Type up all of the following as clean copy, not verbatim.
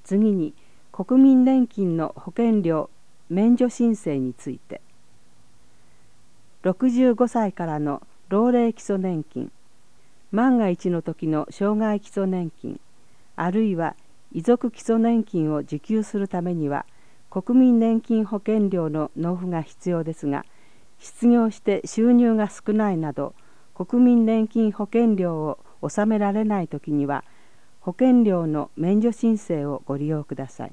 次に国民年金の保険料免除申請について、65歳からの老齢基礎年金、万が一の時の障害基礎年金、あるいは遺族基礎年金を受給するためには国民年金保険料の納付が必要ですが、失業して収入が少ないなど国民年金保険料を納められないときには保険料の免除申請をご利用ください。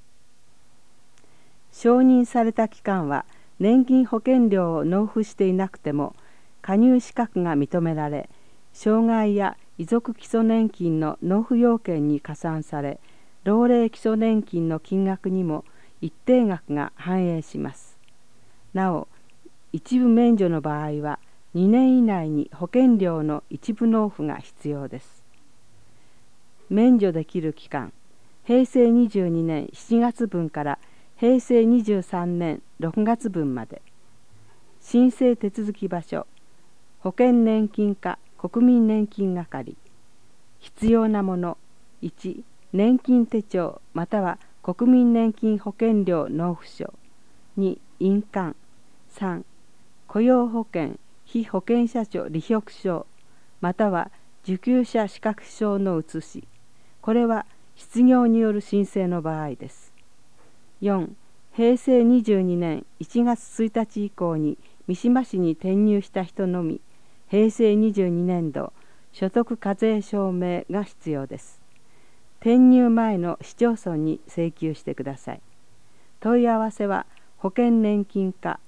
承認された期間は年金保険料を納付していなくても加入資格が認められ、障害や遺族基礎年金の納付要件に加算され、老齢基礎年金の金額にも一定額が反映します。なお、一部免除の場合は2年以内に保険料の一部納付が必要です。免除できる期間、平成22年7月分から平成23年6月分まで。申請手続き場所、保険年金課国民年金係。必要なもの、1、年金手帳または国民年金保険料納付書。2、印鑑。3、雇用保険被保険者証履歴書または受給者資格証の写し。これは失業による申請の場合です。4、平成22年1月1日以降に三島市に転入した人のみ、平成22年度所得課税証明が必要です。転入前の市町村に請求してください。問い合わせは保険年金課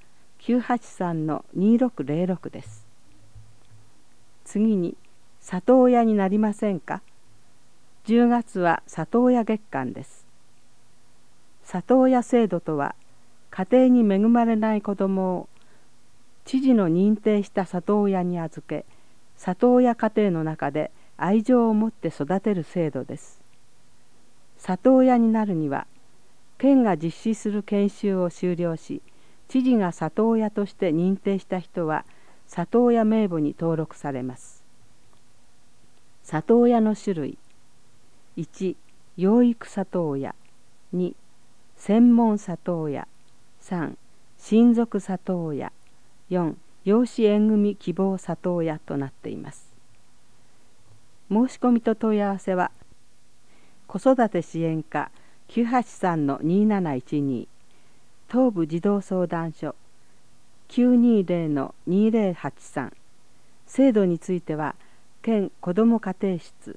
983-2606 です。次に、里親になりませんか。10月は里親月間です。里親制度とは、家庭に恵まれない子どもを知事の認定した里親に預け、里親家庭の中で愛情を持って育てる制度です。里親になるには、県が実施する研修を修了し、知事が里親として認定した人は、里親名簿に登録されます。里親の種類。1、養育里親。2、専門里親。3、親族里親。4、養子縁組希望里親となっています。申し込みと問い合わせは、子育て支援課 983-2712 東部児童相談所 920-2083。制度については県子ども家庭室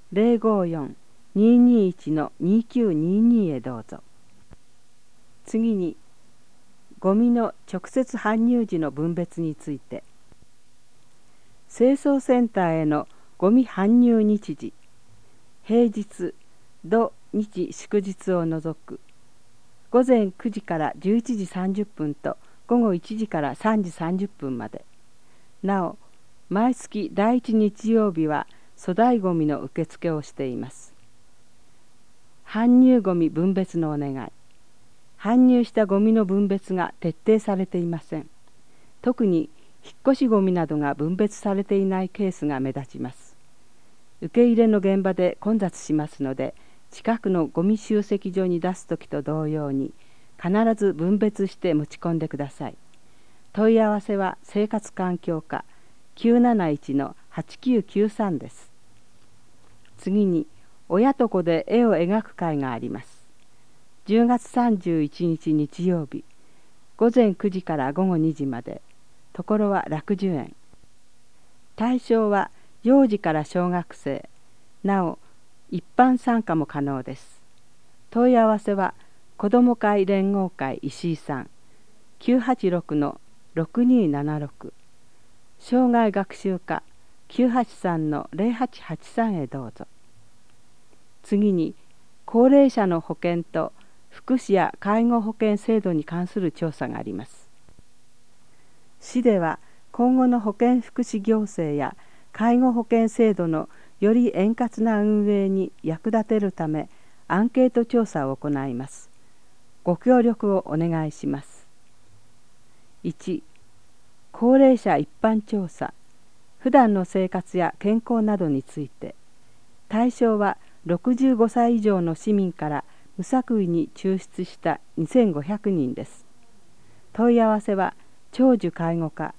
054-221-2922 へどうぞ。次に、ゴミの直接搬入時の分別について。清掃センターへのゴミ搬入日時、平日、土日祝日を除く午前9時から11時30分と午後1時から3時30分まで。なお、毎月第1日曜日は粗大ごみの受付をしています。搬入ごみ分別のお願い。搬入したごみの分別が徹底されていません。特に引っ越しごみなどが分別されていないケースが目立ちます。受け入れの現場で混雑しますので、近くのゴミ集積所に出すときと同様に必ず分別して持ち込んでください。問い合わせは生活環境課 971-8993 です。次に、親と子で絵を描く会があります。10月31日日曜日、午前9時から午後2時まで。ところは楽寿園。対象は幼児から小学生。なお、一般参加も可能です。問い合わせは子ども会連合会石井さん 986-6276 障害学習課 983-0883 へどうぞ。次に、高齢者の保険と福祉や介護保険制度に関する調査があります。市では今後の保健福祉行政や介護保険制度のより円滑な運営に役立てるためアンケート調査を行います。ご協力をお願いします。1、高齢者一般調査。普段の生活や健康などについて。対象は65歳以上の市民から無作為に抽出した2500人です。問い合わせは長寿介護課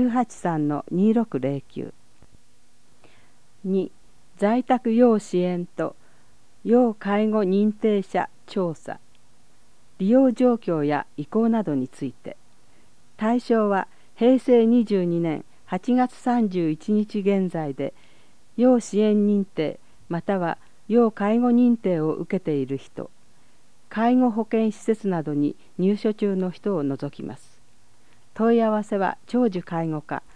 983-2609。2、在宅要支援と要介護認定者調査、利用状況や意向などについて。対象は平成22年8月31日現在で要支援認定または要介護認定を受けている人、介護保険施設などに入所中の人を除きます。問い合わせは長寿介護課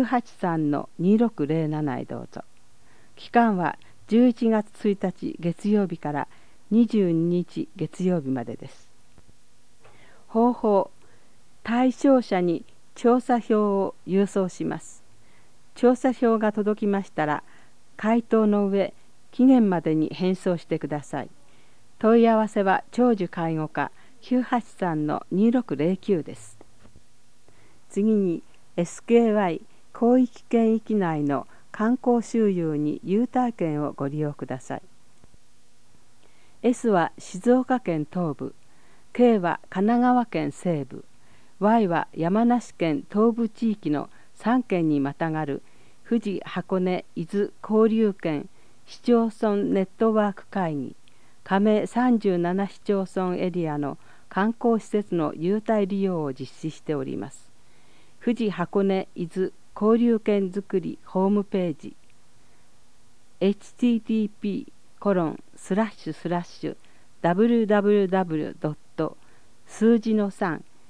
983-2607 へどうぞ。期間は11月1日月曜日から22日月曜日までです。方法、対象者に調査票を郵送します。調査票が届きましたら、回答の上、期限までに返送してください。問い合わせは長寿介護課 983-2609 です。次に SKY 広域圏域内の観光周遊に優待券をご利用ください。S は静岡県東部、K は神奈川県西部、Y は山梨県東部地域の3県にまたがる富士箱根伊豆交流圏市町村ネットワーク会議加盟37市町村エリアの観光施設の優待利用を実施しております。富士箱根伊豆交流圏づくりホームページ http://www. 数字の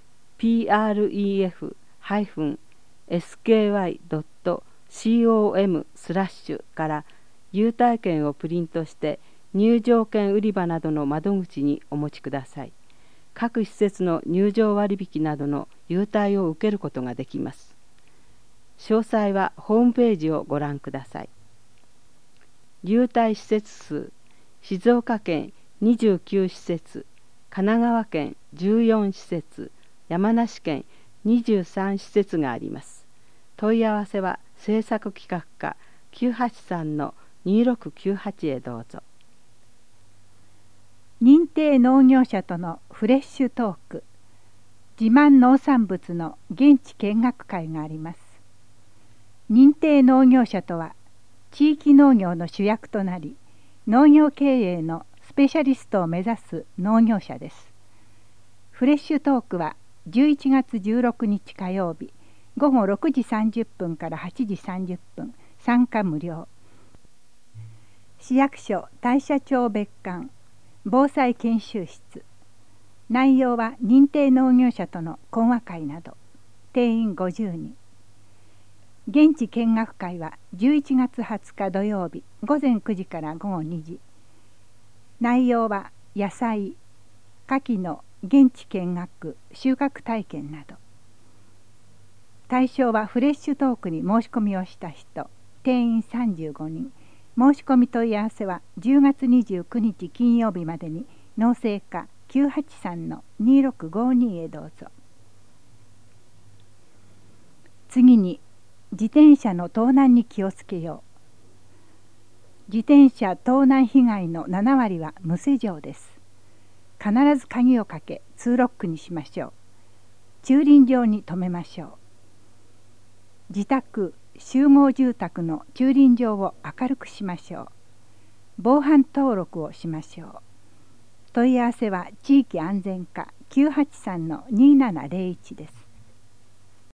3pref-sky.com/ から優待券をプリントして入場券売り場などの窓口にお持ちください。各施設の入場割引などの優待を受けることができます。詳細はホームページをご覧ください。優待施設数、静岡県29施設、神奈川県14施設、山梨県23施設があります。問い合わせは制作企画課 983-2698 へどうぞ。 認定農業者とのフレッシュトーク、自慢農産物の現地見学会があります。認定農業者とは地域農業の主役となり、農業経営のスペシャリストを目指す農業者です。フレッシュトークは11月16日火曜日午後6時30分から8時30分、参加無料。市役所大社町別館防災研修室。内容は認定農業者との講話会など。定員50人。現地見学会は11月20日土曜日午前9時から午後2時。内容は野菜、牡蠣の現地見学、収穫体験など。対象はフレッシュトークに申し込みをした人、定員35人。申し込み問い合わせは10月29日金曜日までに農政課 983-2652 へどうぞ。次に自転車の盗難に気をつけよう。自転車盗難被害の7割は無施錠です。必ず鍵をかけツーロックにしましょう。駐輪場に停めましょう。自宅、集合住宅の駐輪場を明るくしましょう。防犯登録をしましょう。問い合わせは地域安全課 983-2701 です。